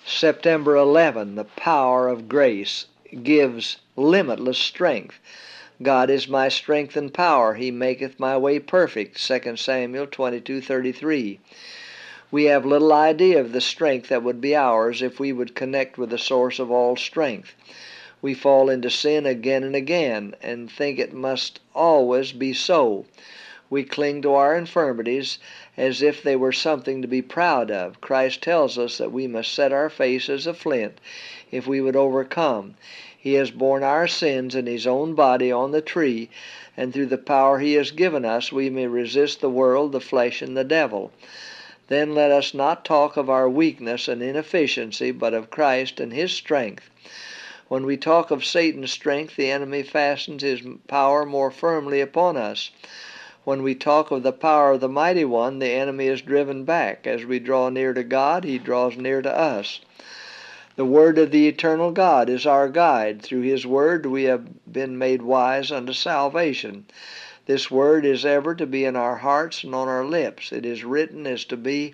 September 11, the power of grace gives limitless strength. God is my strength and power. He maketh my way perfect. 2 Samuel 22:33. We have little idea of the strength that would be ours if we would connect with the source of all strength. We fall into sin again and again and think it must always be so. We cling to our infirmities as if they were something to be proud of. Christ tells us that we must set our face as a flint if we would overcome. He has borne our sins in His own body on the tree, and through the power He has given us we may resist the world, the flesh, and the devil. Then let us not talk of our weakness and inefficiency, but of Christ and His strength. When we talk of Satan's strength, the enemy fastens his power more firmly upon us. When we talk of the power of the Mighty One, the enemy is driven back. As we draw near to God, He draws near to us. The Word of the eternal God is our guide. Through His Word we have been made wise unto salvation. This Word is ever to be in our hearts and on our lips. It is written as to be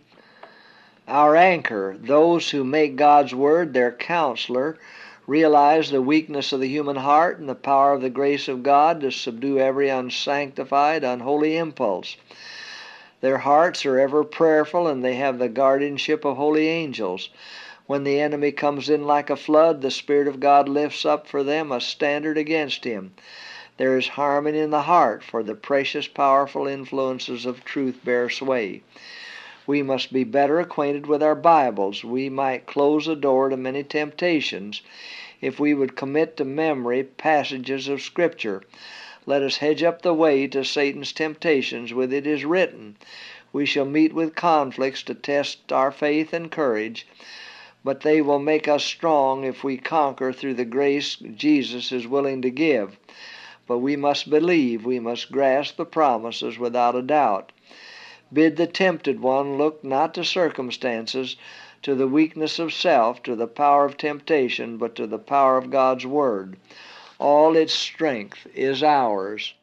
our anchor. Those who make God's Word their counselor realize the weakness of the human heart and the power of the grace of God to subdue every unsanctified, unholy impulse. Their hearts are ever prayerful, and they have the guardianship of holy angels. When the enemy comes in like a flood, the Spirit of God lifts up for them a standard against him. There is harmony in the heart, for the precious, powerful influences of truth bear sway. We must be better acquainted with our Bibles. We might close the door to many temptations if we would commit to memory passages of Scripture. Let us hedge up the way to Satan's temptations with "It is written." We shall meet with conflicts to test our faith and courage, but they will make us strong if we conquer through the grace Jesus is willing to give. But we must believe, we must grasp the promises without a doubt. Bid the tempted one look not to circumstances, to the weakness of self, to the power of temptation, but to the power of God's Word. All its strength is ours.